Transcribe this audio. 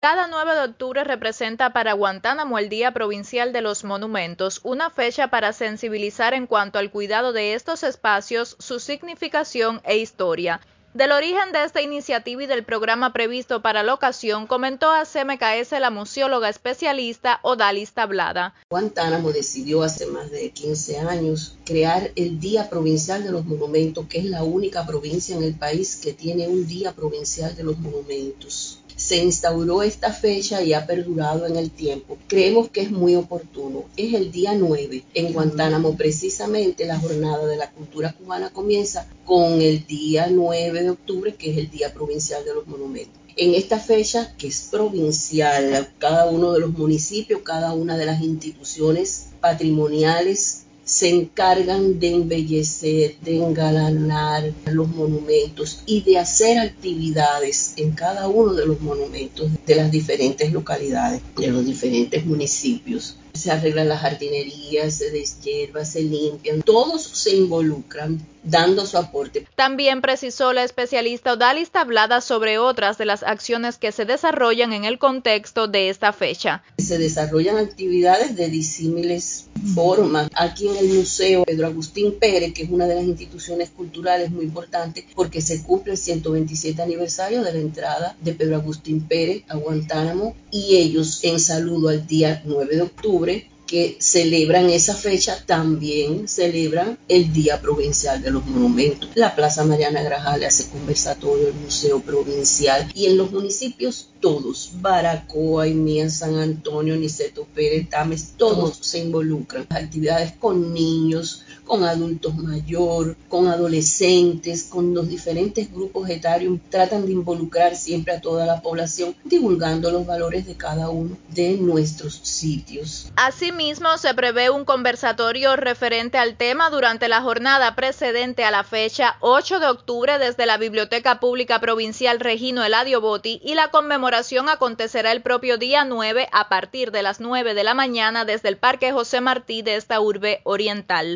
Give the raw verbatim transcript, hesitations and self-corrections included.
Cada nueve de octubre representa para Guantánamo el Día Provincial de los Monumentos, una fecha para sensibilizar en cuanto al cuidado de estos espacios, su significación e historia. Del origen de esta iniciativa y del programa previsto para la ocasión, comentó a C M K S la museóloga especialista Odalis Tablada. Guantánamo decidió hace más de quince años crear el Día Provincial de los Monumentos, que es la única provincia en el país que tiene un Día Provincial de los Monumentos. Se instauró esta fecha y ha perdurado en el tiempo. Creemos que es muy oportuno. Es el día nueve. En Guantánamo, precisamente, la Jornada de la Cultura Cubana comienza con el día nueve de octubre, que es el Día Provincial de los Monumentos. En esta fecha, que es provincial, cada uno de los municipios, cada una de las instituciones patrimoniales se encargan de embellecer, de engalanar los monumentos y de hacer actividades en cada uno de los monumentos de las diferentes localidades, de los diferentes municipios. Se arreglan las jardinerías, se deshierva, se limpian, todos se involucran dando su aporte. También precisó la especialista Odalis Tablada sobre otras de las acciones que se desarrollan en el contexto de esta fecha. Se desarrollan actividades de disímiles formas. Aquí en el Museo Pedro Agustín Pérez, que es una de las instituciones culturales muy importantes, porque se cumple el ciento veintisiete aniversario de la entrada de Pedro Agustín Pérez a Guantánamo, y ellos, en saludo al día nueve de octubre, que celebran esa fecha, también celebran el Día Provincial de los Monumentos. La Plaza Mariana Grajales hace conversatorio, el Museo Provincial, y en los municipios todos, Baracoa, Mía, San Antonio, Niceto Pérez, Tames, todos se involucran. Actividades con niños, con adultos mayores, con adolescentes, con los diferentes grupos etarios, tratan de involucrar siempre a toda la población, divulgando los valores de cada uno de nuestros sitios. Asimismo, se prevé un conversatorio referente al tema durante la jornada precedente a la fecha ocho de octubre desde la Biblioteca Pública Provincial Regino Eladio Botti, y la conmemoración acontecerá el propio día nueve a partir de las nueve de la mañana desde el Parque José Martí de esta urbe oriental.